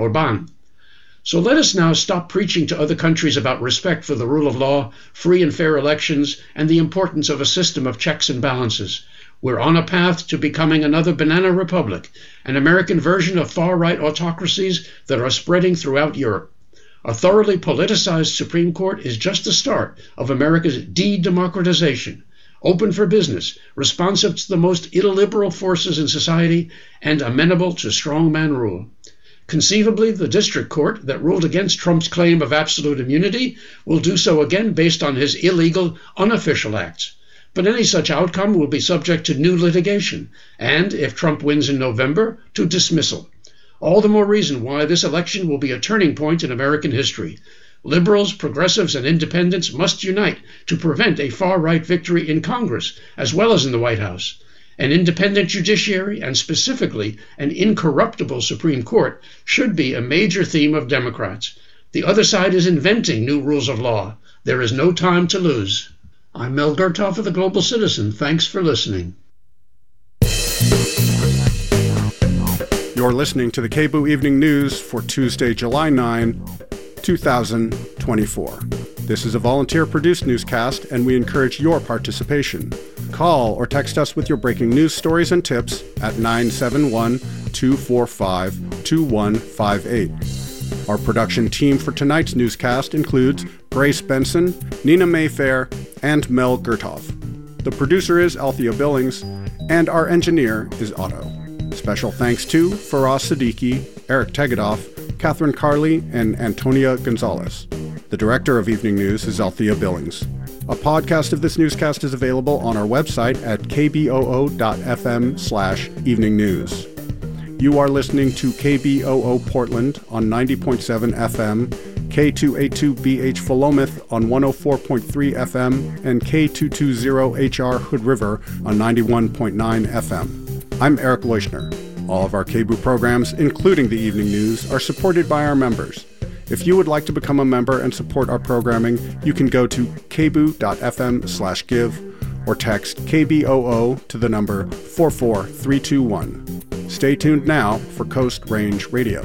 Orbán. So let us now stop preaching to other countries about respect for the rule of law, free and fair elections, and the importance of a system of checks and balances. We're on a path to becoming another banana republic, an American version of far-right autocracies that are spreading throughout Europe. A thoroughly politicized Supreme Court is just the start of America's de-democratization, open for business, responsive to the most illiberal forces in society, and amenable to strongman rule. Conceivably, the district court that ruled against Trump's claim of absolute immunity will do so again based on his illegal, unofficial acts. But any such outcome will be subject to new litigation, and, if Trump wins in November, to dismissal. All the more reason why this election will be a turning point in American history. Liberals, progressives, and independents must unite to prevent a far-right victory in Congress, as well as in the White House. An independent judiciary, and specifically an incorruptible Supreme Court, should be a major theme of Democrats. The other side is inventing new rules of law. There is no time to lose. I'm Mel Gurtoff of the Global Citizen. Thanks for listening. You're listening to the KBOO Evening News for Tuesday, July 9, 2024. This is a volunteer-produced newscast, and we encourage your participation. Call or text us with your breaking news stories and tips at 971-245-2158. Our production team for tonight's newscast includes Grace Benson, Nina Mayfair, and Mel Gurtoff. The producer is Althea Billings, and our engineer is Otto. Special thanks to Faraz Siddiqui, Eric Tegedoff, Catherine Carley, and Antonia Gonzalez. The director of Evening News is Althea Billings. A podcast of this newscast is available on our website at kboo.fm/evening news. You are listening to KBOO Portland on 90.7 FM, K282BH Philomath on 104.3 FM, and K220HR Hood River on 91.9 FM. I'm Eric Leuschner. All of our KBOO programs, including the Evening News, are supported by our members. If you would like to become a member and support our programming, you can go to kboo.fm/give or text KBOO to the number 44321. Stay tuned now for Coast Range Radio.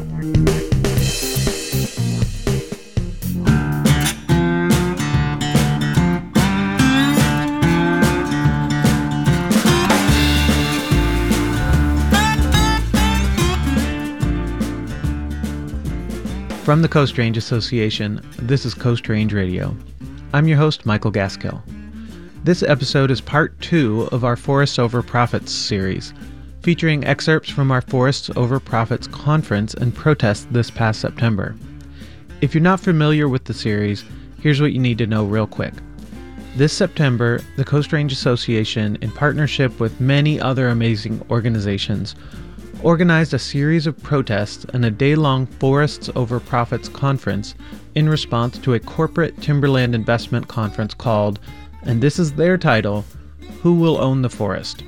From the Coast Range Association, this is Coast Range Radio. I'm your host, Michael Gaskill. This episode is part 2 of our Forests Over Profits series, featuring excerpts from our Forests Over Profits conference and protest this past September. If you're not familiar with the series, here's what you need to know real quick. This September, the Coast Range Association, in partnership with many other amazing organizations, organized a series of protests and a day-long Forests Over Profits conference in response to a corporate timberland investment conference called, and this is their title, Who Will Own the Forest?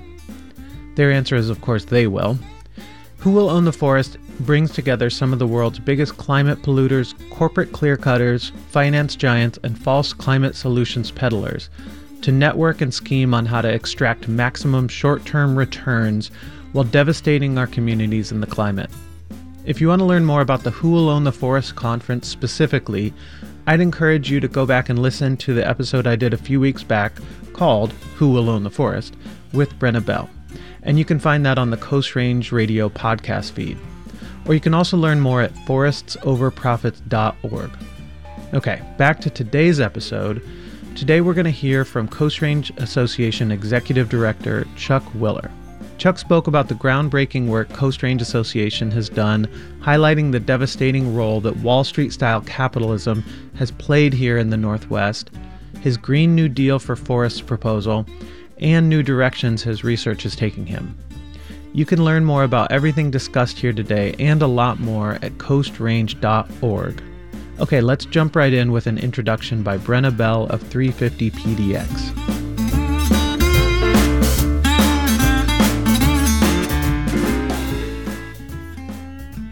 Their answer is, of course, they will. Who Will Own the Forest brings together some of the world's biggest climate polluters, corporate clear-cutters, finance giants, and false climate solutions peddlers to network and scheme on how to extract maximum short-term returns while devastating our communities and the climate. If you want to learn more about the Who Will Own the Forest conference specifically, I'd encourage you to go back and listen to the episode I did a few weeks back called Who Will Own the Forest with Brenna Bell. And you can find that on the Coast Range Radio podcast feed. Or you can also learn more at forestsoverprofits.org. Okay, back to today's episode. Today we're going to hear from Coast Range Association Executive Director Chuck Willer. Chuck spoke about the groundbreaking work Coast Range Association has done, highlighting the devastating role that Wall Street-style capitalism has played here in the Northwest, his Green New Deal for Forests proposal, and new directions his research is taking him. You can learn more about everything discussed here today and a lot more at coastrange.org. Okay, let's jump right in with an introduction by Brenna Bell of 350 PDX.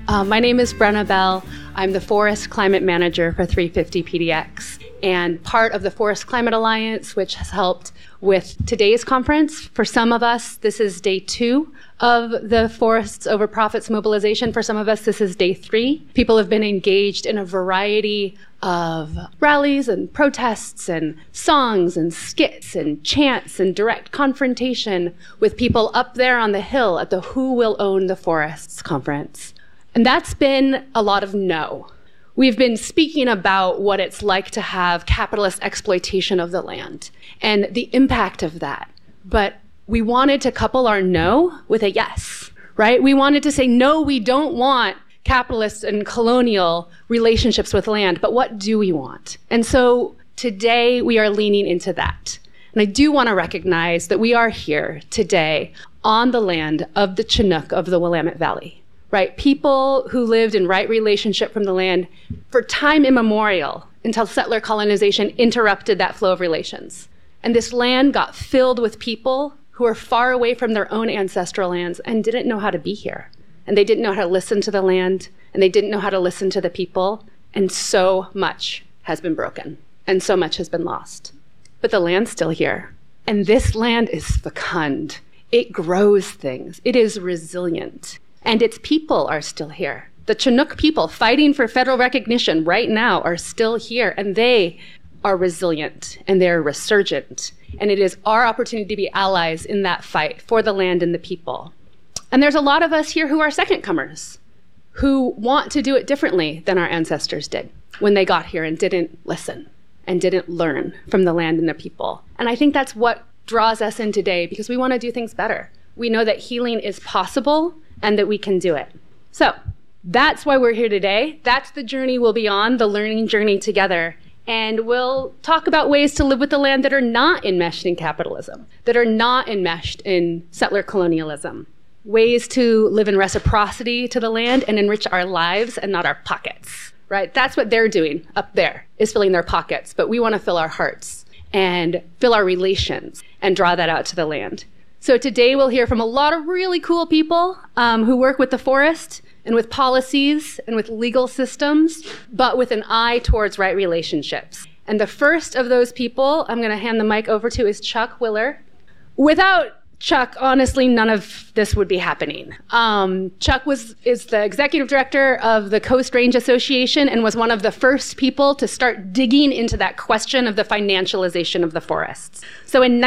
My name is Brenna Bell. I'm the Forest Climate Manager for 350 PDX and part of the Forest Climate Alliance, which has helped with today's conference. For some of us, this is day 2 of the Forests Over Profits mobilization. For some of us, this is day 3. People have been engaged in a variety of rallies and protests and songs and skits and chants and direct confrontation with people up there on the hill at the Who Will Own the Forests conference. And that's been a lot of no. We've been speaking about what it's like to have capitalist exploitation of the land and the impact of that. But we wanted to couple our no with a yes, right? We wanted to say, no, we don't want capitalist and colonial relationships with land, but what do we want? And so today we are leaning into that. And I do want to recognize that we are here today on the land of the Chinook of the Willamette Valley. Right? People who lived in right relationship from the land for time immemorial until settler colonization interrupted that flow of relations. And this land got filled with people who were far away from their own ancestral lands and didn't know how to be here. And they didn't know how to listen to the land, and they didn't know how to listen to the people. And so much has been broken, and so much has been lost. But the land's still here. And this land is fecund. It grows things. It is resilient. And its people are still here. The Chinook people fighting for federal recognition right now are still here, and they are resilient and they're resurgent. And it is our opportunity to be allies in that fight for the land and the people. And there's a lot of us here who are second-comers, who want to do it differently than our ancestors did when they got here and didn't listen and didn't learn from the land and the people. And I think that's what draws us in today, because we want to do things better. We know that healing is possible and that we can do it. So that's why we're here today. That's the journey we'll be on, the learning journey together. And we'll talk about ways to live with the land that are not enmeshed in capitalism, that are not enmeshed in settler colonialism. Ways to live in reciprocity to the land and enrich our lives and not our pockets, right? That's what they're doing up there, is filling their pockets. But we want to fill our hearts and fill our relations and draw that out to the land. So today we'll hear from a lot of really cool people who work with the forest and with policies and with legal systems, but with an eye towards right relationships. And the first of those people I'm going to hand the mic over to is Chuck Willer. Without Chuck, honestly, none of this would be happening. Chuck is the executive director of the Coast Range Association and was one of the first people to start digging into that question of the financialization of the forests. So in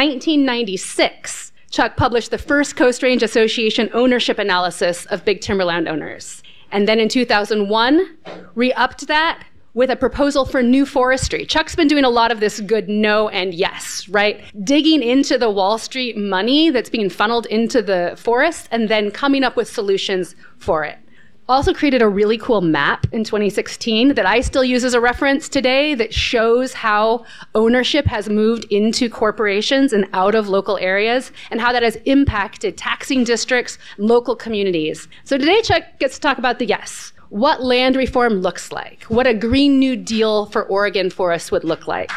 1996, Chuck published the first Coast Range Association ownership analysis of big timberland owners. And then in 2001, re-upped that with a proposal for new forestry. Chuck's been doing a lot of this good no and yes, right? Digging into the Wall Street money that's being funneled into the forest and then coming up with solutions for it. Also created a really cool map in 2016 that I still use as a reference today that shows how ownership has moved into corporations and out of local areas and how that has impacted taxing districts, local communities. So today Chuck gets to talk about the yes, what land reform looks like, what a Green New Deal for Oregon forests would look like.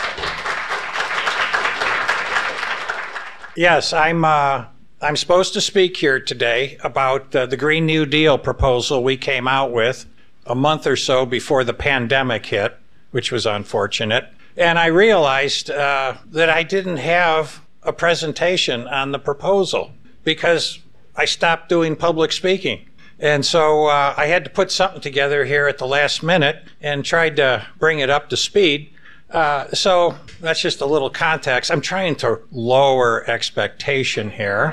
Yes, I'm supposed to speak here today about the Green New Deal proposal we came out with a month or so before the pandemic hit, which was unfortunate. And I realized that I didn't have a presentation on the proposal because I stopped doing public speaking. And so I had to put something together here at the last minute and tried to bring it up to speed. So that's just a little context. I'm trying to lower expectation here,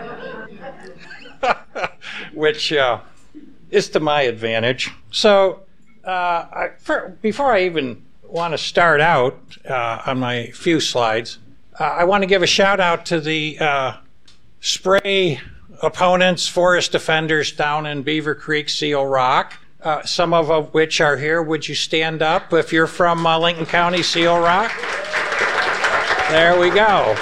which is to my advantage. So before I even want to start out on my few slides, I want to give a shout out to the spray opponents, forest defenders down in Beaver Creek, Seal Rock. Some of which are here. Would you stand up if you're from Lincoln County, Seal Rock? There we go.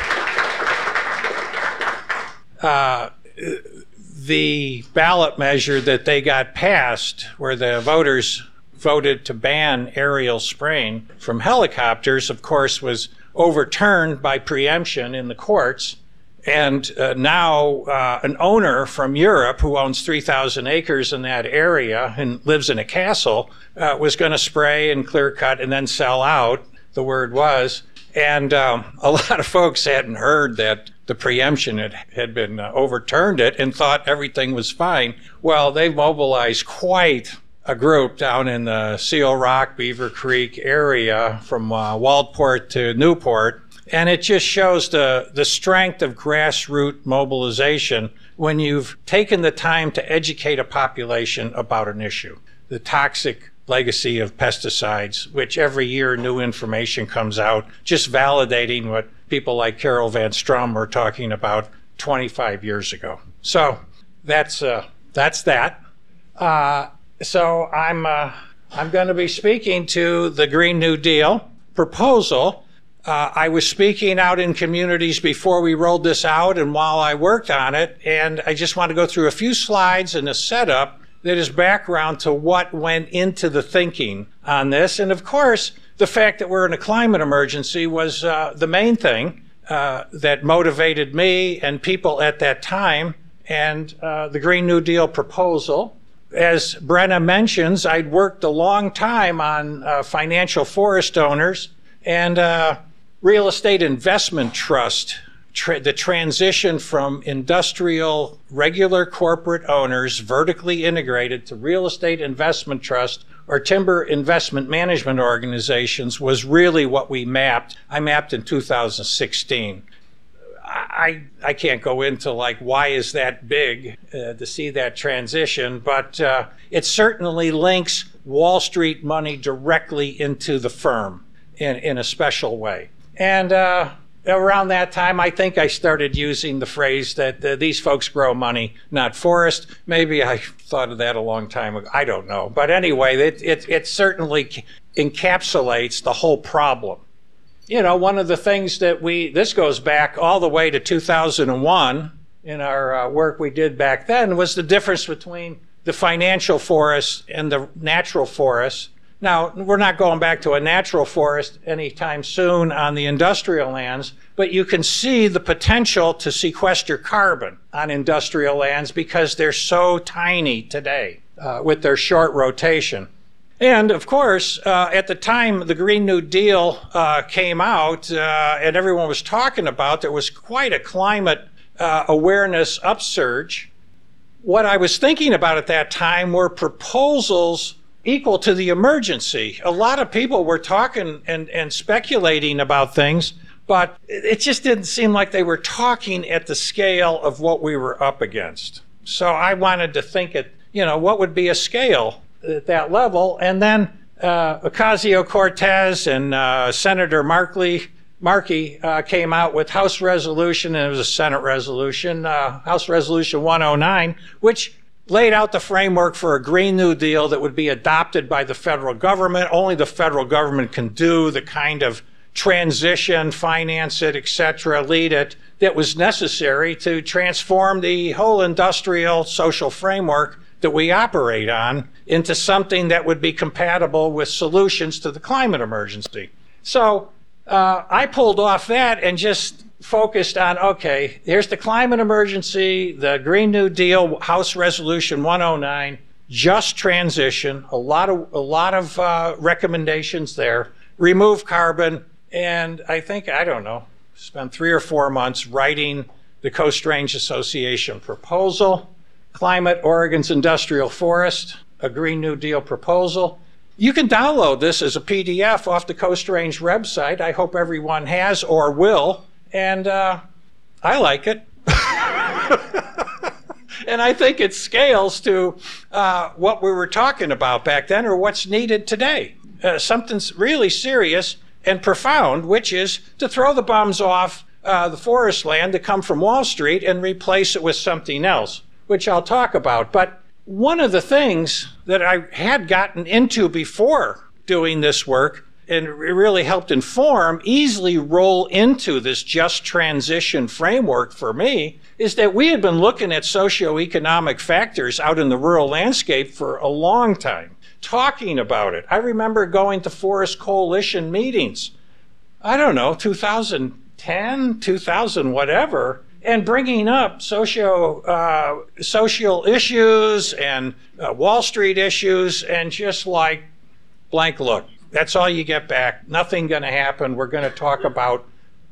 The ballot measure that they got passed, where the voters voted to ban aerial spraying from helicopters, of course, was overturned by preemption in the courts. And now an owner from Europe who owns 3,000 acres in that area and lives in a castle was going to spray and clear cut and then sell out, the word was. And a lot of folks hadn't heard that the preemption had been overturned it and thought everything was fine. Well, they've mobilized quite a group down in the Seal Rock, Beaver Creek area from Waldport to Newport. And it just shows the strength of grassroots mobilization when you've taken the time to educate a population about an issue. The toxic legacy of pesticides, which every year new information comes out, just validating what people like Carol Van Strom were talking about 25 years ago. So that's that. So I'm going to be speaking to the Green New Deal proposal. I was speaking out in communities before we rolled this out and while I worked on it, and I just want to go through a few slides and a setup that is background to what went into the thinking on this. And of course, the fact that we're in a climate emergency was the main thing that motivated me and people at that time, and the Green New Deal proposal. As Brenna mentions, I'd worked a long time on financial forest owners and real estate investment trust, the transition from industrial, regular corporate owners, vertically integrated, to real estate investment trust or timber investment management organizations was really what we mapped. I mapped in 2016. I can't go into like why is that big to see that transition, but it certainly links Wall Street money directly into the firm in a special way. And around that time, I think I started using the phrase that these folks grow money, not forest. Maybe I thought of that a long time ago. I don't know. But anyway, it certainly encapsulates the whole problem. You know, one of the things that this goes back all the way to 2001 in our work we did back then, was the difference between the financial forests and the natural forests. Now, we're not going back to a natural forest anytime soon on the industrial lands, but you can see the potential to sequester carbon on industrial lands because they're so tiny today with their short rotation. And of course, at the time the Green New Deal came out and everyone was talking about, there was quite a climate awareness upsurge. What I was thinking about at that time were proposals equal to the emergency. A lot of people were talking and speculating about things, but it just didn't seem like they were talking at the scale of what we were up against. So I wanted to think what would be a scale at that level. And then Ocasio-Cortez and Senator Markey came out with House Resolution, and it was a Senate resolution, House Resolution 109, which laid out the framework for a Green New Deal that would be adopted by the federal government. Only the federal government can do the kind of transition, finance it, etc., lead it, that was necessary to transform the whole industrial social framework that we operate on into something that would be compatible with solutions to the climate emergency. So I pulled off that and just focused on, okay, here's the climate emergency, the Green New Deal, House Resolution 109, just transition, a lot of recommendations there, remove carbon, and I think, spent 3 or 4 months writing the Coast Range Association proposal, Climate Oregon's Industrial Forest, a Green New Deal proposal. You can download this as a PDF off the Coast Range website. I hope everyone has or will. And I like it. And I think it scales to what we were talking about back then or what's needed today. Something really serious and profound, which is to throw the bums off the forest land that come from Wall Street and replace it with something else, which I'll talk about. But one of the things that I had gotten into before doing this work, and it really helped inform, easily roll into this just transition framework for me, is that we had been looking at socioeconomic factors out in the rural landscape for a long time, talking about it. I remember going to Forest Coalition meetings, 2010, 2000, whatever, and bringing up social issues and Wall Street issues, and just like blank look. That's all you get back. Nothing going to happen. We're going to talk about,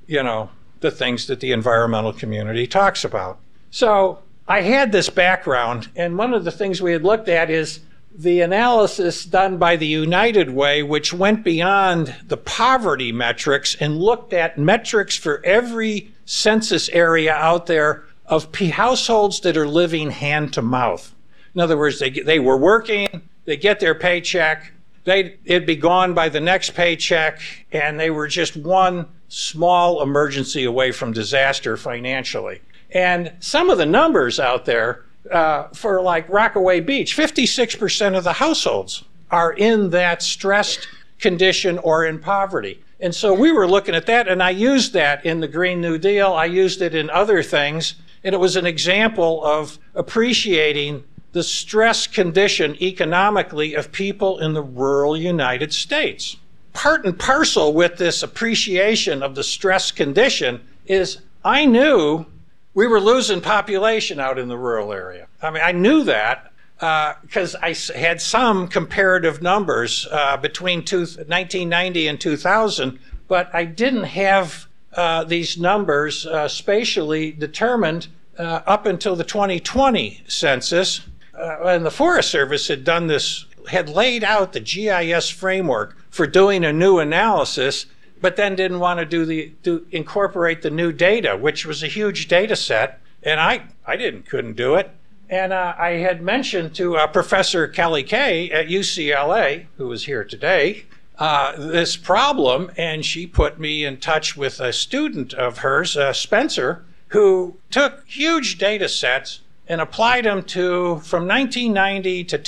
the things that the environmental community talks about. So I had this background, and one of the things we had looked at is the analysis done by the United Way, which went beyond the poverty metrics and looked at metrics for every census area out there of households that are living hand to mouth. In other words, they were working, they get their paycheck, it'd be gone by the next paycheck, and they were just one small emergency away from disaster financially. And some of the numbers out there for like Rockaway Beach, 56% of the households are in that stressed condition or in poverty. And so we were looking at that, and I used that in the Green New Deal. I used it in other things, and it was an example of appreciating the stress condition economically of people in the rural United States. Part and parcel with this appreciation of the stress condition is I knew we were losing population out in the rural area. I mean, I knew that because I had some comparative numbers between 1990 and 2000, but I didn't have these numbers spatially determined up until the 2020 census. And the Forest Service had laid out the GIS framework for doing a new analysis, but then didn't want to incorporate the new data, which was a huge data set, and I couldn't do it. And I had mentioned to Professor Kelly Kay at UCLA, who is here today, this problem, and she put me in touch with a student of hers, Spencer, who took huge data sets and applied them from 1990 to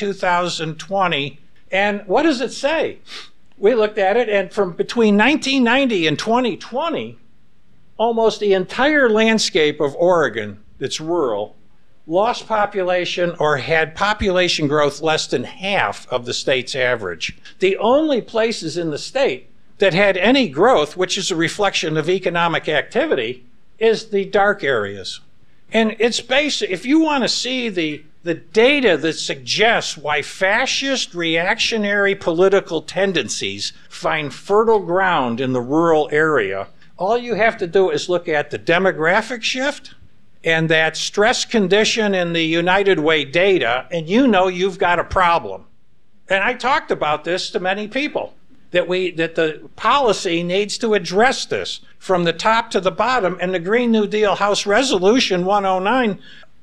2020. And what does it say? We looked at it, and from between 1990 and 2020, almost the entire landscape of Oregon that's rural lost population or had population growth less than half of the state's average. The only places in the state that had any growth, which is a reflection of economic activity, is the dark areas. And it's basic. If you want to see the data that suggests why fascist reactionary political tendencies find fertile ground in the rural area, all you have to do is look at the demographic shift and that stress condition in the United Way data, and you've got a problem. And I talked about this to many people, that the policy needs to address this from the top to the bottom, and the Green New Deal House Resolution 109,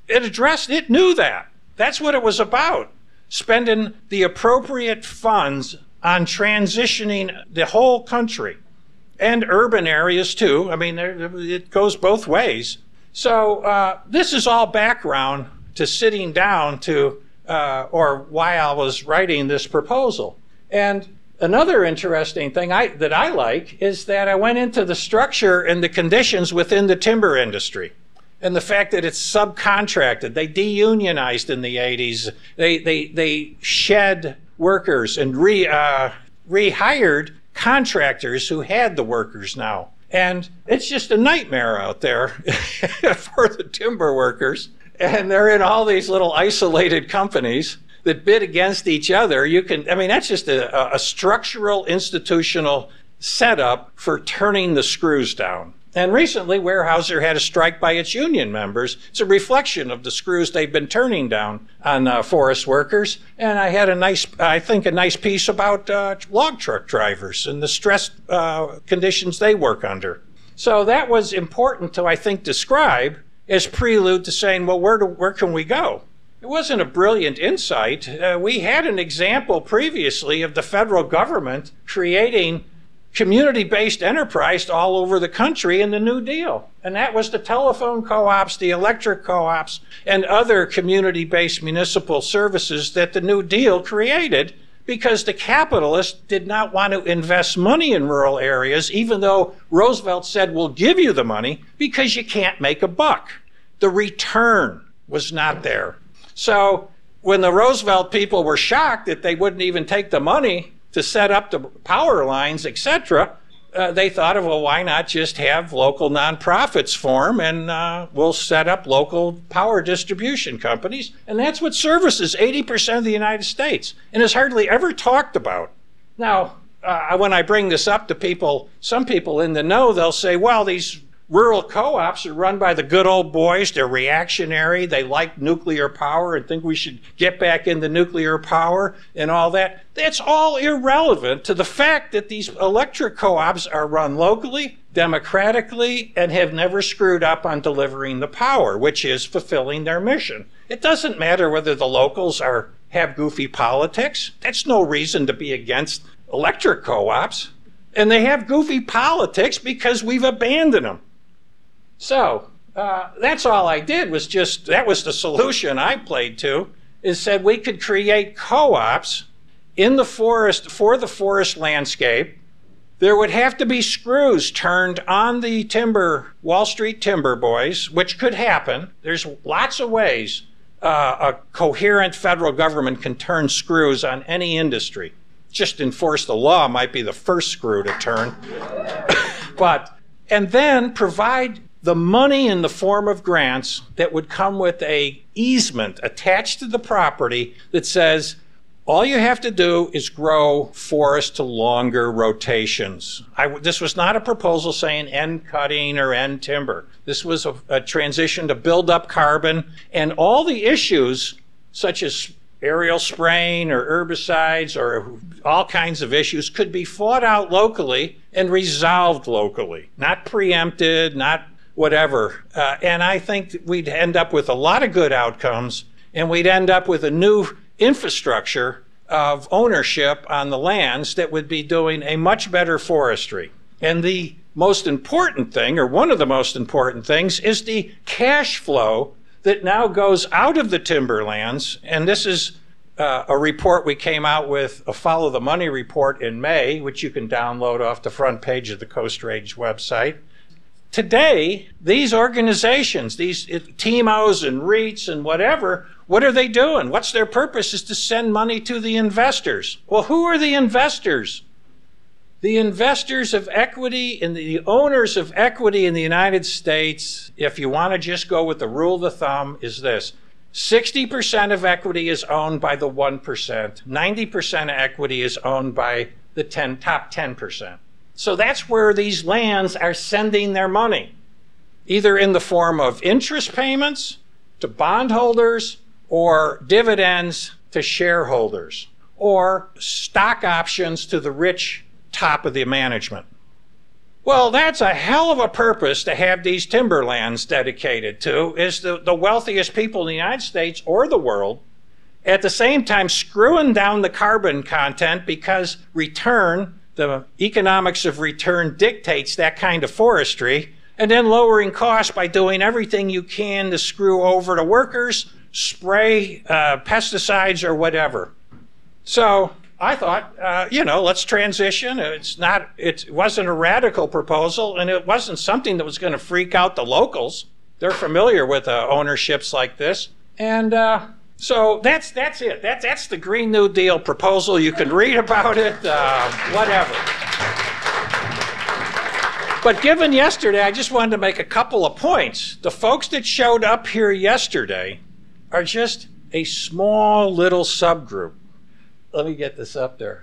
it knew that. That's what it was about, spending the appropriate funds on transitioning the whole country, and urban areas too. I mean, it goes both ways. So this is all background to sitting down or why I was writing this proposal. And another interesting thing that I like is that I went into the structure and the conditions within the timber industry, and the fact that it's subcontracted. They deunionized in the 80s. They shed workers and rehired contractors who had the workers now. And it's just a nightmare out there for the timber workers. And they're in all these little isolated companies that bid against each other. That's just a structural, institutional setup for turning the screws down. And recently, Weyerhaeuser had a strike by its union members. It's a reflection of the screws they've been turning down on forest workers. And I had a nice piece about log truck drivers and the stress conditions they work under. So that was important to, I think, describe as prelude to saying, well, where can we go? It wasn't a brilliant insight. We had an example previously of the federal government creating community-based enterprise all over the country in the New Deal. And that was the telephone co-ops, the electric co-ops, and other community-based municipal services that the New Deal created, because the capitalists did not want to invest money in rural areas, even though Roosevelt said, we'll give you the money, because you can't make a buck. The return was not there. So when the Roosevelt people were shocked that they wouldn't even take the money to set up the power lines, etc., they thought of, well, why not just have local nonprofits form and we'll set up local power distribution companies. And that's what services 80% of the United States and is hardly ever talked about. Now, when I bring this up to people, some people in the know, they'll say, well, these rural co-ops are run by the good old boys. They're reactionary. They like nuclear power and think we should get back into nuclear power and all that. That's all irrelevant to the fact that these electric co-ops are run locally, democratically, and have never screwed up on delivering the power, which is fulfilling their mission. It doesn't matter whether the locals have goofy politics. That's no reason to be against electric co-ops. And they have goofy politics because we've abandoned them. So that's all I did was that was the solution I played to, is said we could create co-ops in the forest for the forest landscape. There would have to be screws turned on the Wall Street timber boys, which could happen. There's lots of ways a coherent federal government can turn screws on any industry. Just enforce the law might be the first screw to turn. And then provide the money in the form of grants that would come with a easement attached to the property that says all you have to do is grow forest to longer rotations. This was not a proposal saying end cutting or end timber. This was a transition to build up carbon, and all the issues such as aerial spraying or herbicides or all kinds of issues could be fought out locally and resolved locally, not preempted, not whatever. And I think we'd end up with a lot of good outcomes, and we'd end up with a new infrastructure of ownership on the lands that would be doing a much better forestry. And the most important thing, or one of the most important things, is the cash flow that now goes out of the timberlands. And this is a report we came out with, a Follow the Money report in May, which you can download off the front page of the Coast Range website. Today, these organizations, these TIMOs and REITs and whatever, what are they doing? What's their purpose? Is to send money to the investors. Well, who are the investors? The investors of equity and the owners of equity in the United States, if you want to just go with the rule of the thumb, is this. 60% of equity is owned by the 1%. 90% of equity is owned by the top 10%. So that's where these lands are sending their money, either in the form of interest payments to bondholders or dividends to shareholders or stock options to the rich top of the management. Well, that's a hell of a purpose to have these timberlands dedicated to, is the wealthiest people in the United States or the world, at the same time screwing down the carbon content because the economics of return dictates that kind of forestry, and then lowering costs by doing everything you can to screw over the workers, spray pesticides or whatever. So I thought, let's transition. It wasn't a radical proposal, and it wasn't something that was going to freak out the locals. They're familiar with ownerships like this. And so that's it. That's the Green New Deal proposal. You can read about it, whatever. But given yesterday, I just wanted to make a couple of points. The folks that showed up here yesterday are just a small little subgroup. Let me get this up there.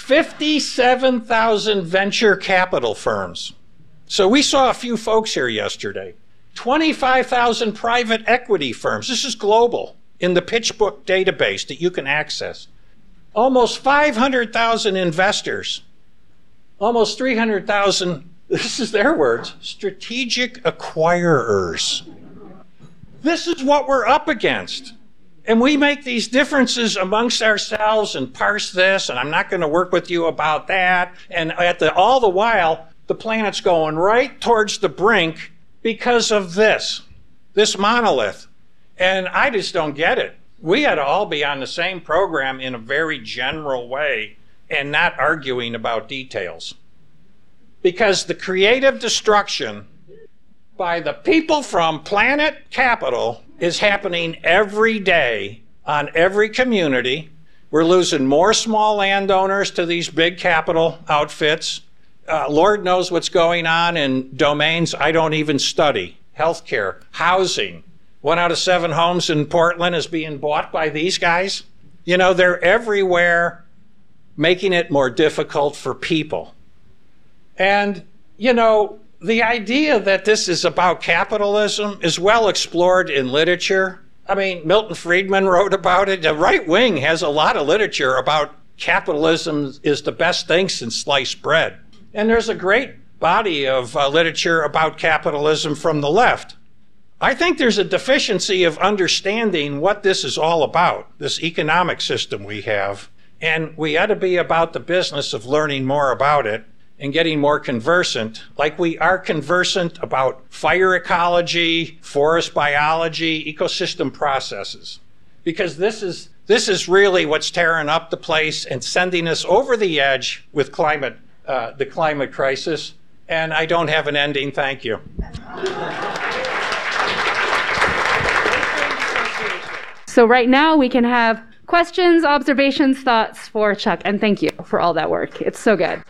57,000 venture capital firms. So we saw a few folks here yesterday. 25,000 private equity firms. This is global in the PitchBook database that you can access. Almost 500,000 investors. Almost 300,000, this is their words, strategic acquirers. This is what we're up against. And we make these differences amongst ourselves and parse this, and I'm not going to work with you about that. And all the while, the planet's going right towards the brink because of this monolith. And I just don't get it. We ought to all be on the same program in a very general way and not arguing about details. Because the creative destruction by the people from Planet Capital is happening every day on every community. We're losing more small landowners to these big capital outfits. Lord knows what's going on in domains I don't even study. Healthcare, housing. 1 out of 7 homes in Portland is being bought by these guys. You know, they're everywhere making it more difficult for people. And, you know, the idea that this is about capitalism is well explored in literature. I mean, Milton Friedman wrote about it. The right wing has a lot of literature about capitalism is the best thing since sliced bread. And there's a great body of literature about capitalism from the left. I think there's a deficiency of understanding what this is all about, this economic system we have. And we ought to be about the business of learning more about it and getting more conversant, like we are conversant about fire ecology, forest biology, ecosystem processes. Because this is really what's tearing up the place and sending us over the edge with the climate crisis. And I don't have an ending. Thank you. So right now we can have questions, observations, thoughts for Chuck. And thank you for all that work. It's so good.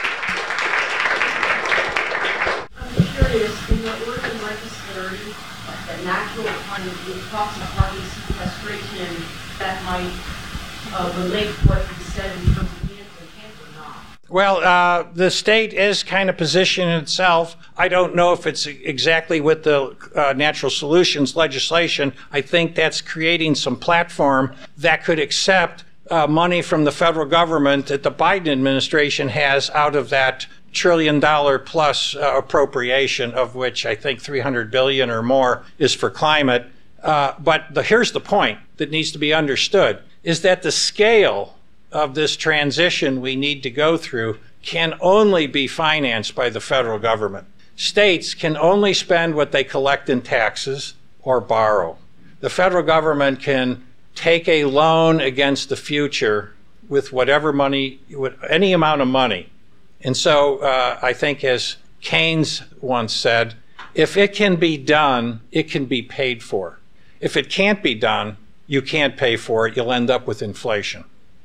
I'm curious, in your work in legislature, that natural climate talks about carbon sequestration that might relate to what you said in terms of being or not. Well, the state is kind of positioning itself. I don't know if it's exactly with the natural solutions legislation. I think that's creating some platform that could accept money from the federal government that the Biden administration has out of that $1 trillion plus appropriation, of which I think $300 billion or more is for climate. But here's the point that needs to be understood, is that the scale of this transition we need to go through can only be financed by the federal government. States can only spend what they collect in taxes or borrow. The federal government can take a loan against the future with whatever money, with any amount of money. And so I think, as Keynes once said, if it can be done, it can be paid for. If it can't be done, you can't pay for it. You'll end up with inflation.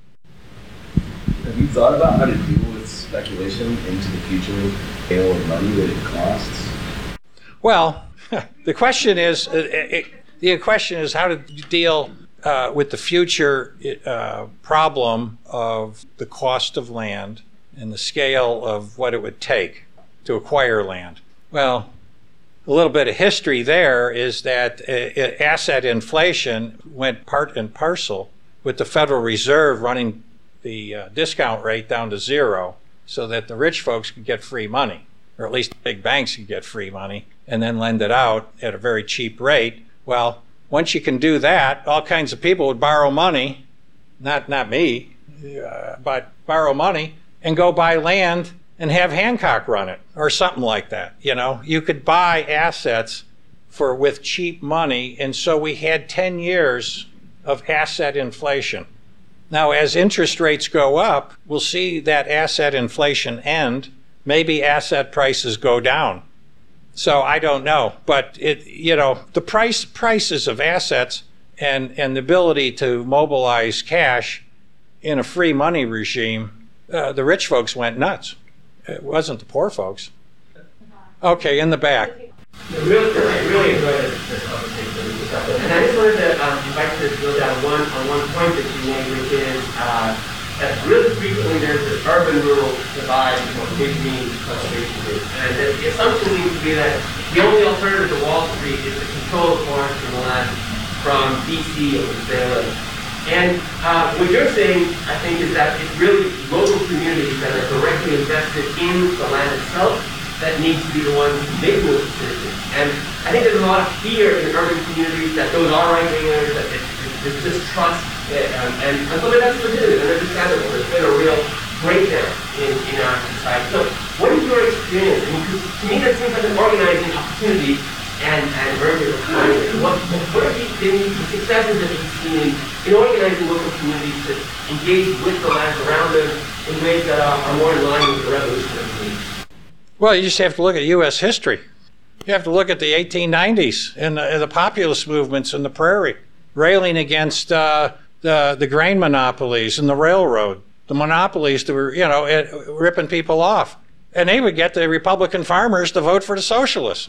Have you thought about how to deal with speculation into the future scale of money that it costs? Well, the question is how to deal with the future problem of the cost of land and the scale of what it would take to acquire land. Well, a little bit of history there is that asset inflation went part and parcel with the Federal Reserve running the discount rate down to 0 so that the rich folks could get free money, or at least big banks could get free money and then lend it out at a very cheap rate. Well, once you can do that, all kinds of people would borrow money, not me, but borrow money and go buy land and have Hancock run it or something like that. You know, you could buy assets with cheap money, and so we had 10 years of asset inflation. Now, as interest rates go up, we'll see that asset inflation end. Maybe asset prices go down. So I don't know, but the prices of assets and the ability to mobilize cash in a free money regime, the rich folks went nuts. It wasn't the poor folks. Okay, in the back. I really enjoyed this conversation. And I just wanted to invite you to drill down on one point that you made, which is that really frequently there's this urban-rural divide between big means conservation groups. And the assumption seems to be that the only alternative to Wall Street is to control the forest and the land from DC or Salem. And what you're saying, I think, is that it's really local communities that are directly invested in the land itself that need to be the ones making those decisions. And I think there's a lot of fear in urban communities that those are right-wingers, that there's distrust, and some of that's legitimate and understandable. There's been a real breakdown in our society. So what is your experience? I mean, to me that seems like an organizing opportunity and urban requirement. What have been the successes that you've seen in organizing local communities to engage with the lands around them in ways that are more in line with the revolutionary needs? Well, you just have to look at U.S. history. You have to look at the 1890s and the populist movements in the prairie, railing against the grain monopolies and the railroad, the monopolies that were, ripping people off. and they would get the Republican farmers to vote for the socialists.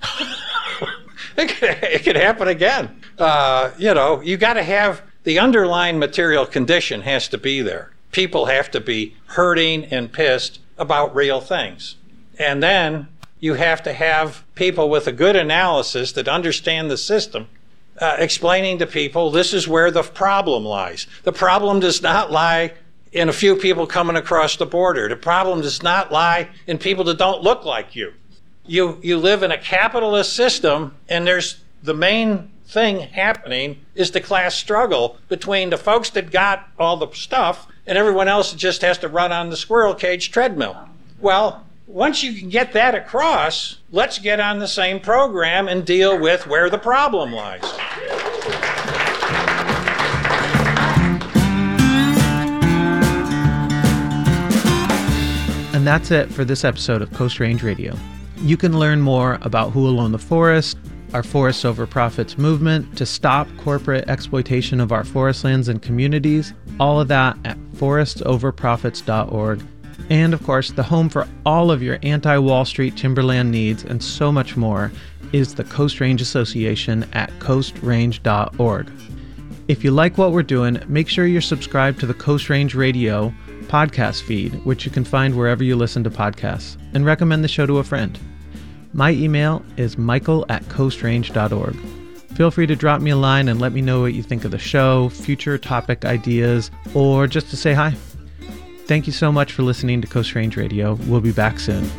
It could happen again. You got to have the underlying material condition has to be there. People have to be hurting and pissed about real things. And then you have to have people with a good analysis that understand the system, explaining to people this is where the problem lies. The problem does not lie in a few people coming across the border. The problem does not lie in people that don't look like you. You live in a capitalist system, and there's the main thing happening is the class struggle between the folks that got all the stuff and everyone else that just has to run on the squirrel cage treadmill. Well, once you can get that across, let's get on the same program and deal with where the problem lies. And that's it for this episode of Coast Range Radio. You can learn more about Who Will Own the Forest, our Forests Over Profits movement to stop corporate exploitation of our forest lands and communities, all of that at forestsoverprofits.org. And of course, the home for all of your anti-Wall Street timberland needs and so much more is the Coast Range Association at coastrange.org. If you like what we're doing, make sure you're subscribed to the Coast Range Radio podcast feed, which you can find wherever you listen to podcasts, and recommend the show to a friend. My email is michael@coastrange.org. Feel free to drop me a line and let me know what you think of the show, future topic ideas, or just to say hi. Thank you so much for listening to Coast Range Radio. We'll be back soon.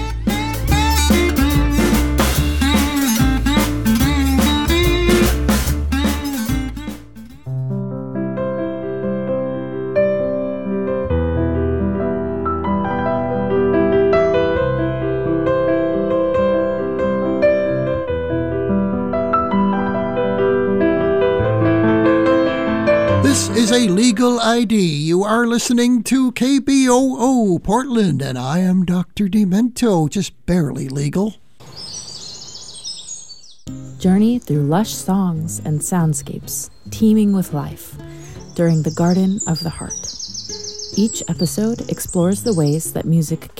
This is a legal ID. You are listening to KBOO Portland, and I am Dr. Demento, just barely legal. Journey through lush songs and soundscapes, teeming with life, during the Garden of the Heart. Each episode explores the ways that music